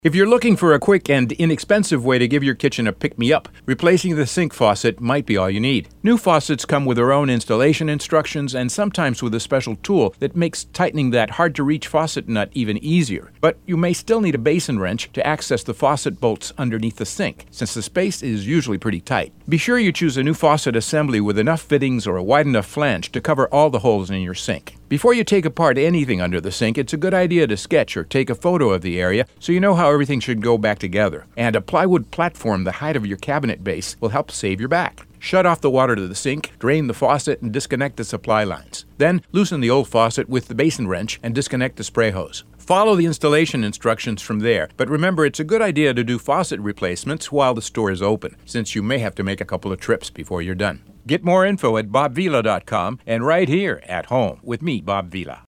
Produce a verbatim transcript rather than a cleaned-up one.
If you're looking for a quick and inexpensive way to give your kitchen a pick-me-up, replacing the sink faucet might be all you need. New faucets come with their own installation instructions and sometimes with a special tool that makes tightening that hard-to-reach faucet nut even easier. But you may still need a basin wrench to access the faucet bolts underneath the sink, since the space is usually pretty tight. Be sure you choose a new faucet assembly with enough fittings or a wide enough flange to cover all the holes in your sink. Before you take apart anything under the sink, it's a good idea to sketch or take a photo of the area so you know how everything should go back together. And a plywood platform the height of your cabinet base will help save your back. Shut off the water to the sink, drain the faucet, and disconnect the supply lines. Then, loosen the old faucet with the basin wrench and disconnect the spray hose. Follow the installation instructions from there, but remember it's a good idea to do faucet replacements while the store is open, since you may have to make a couple of trips before you're done. Get more info at bob vila dot com and right here at home with me, Bob Vila.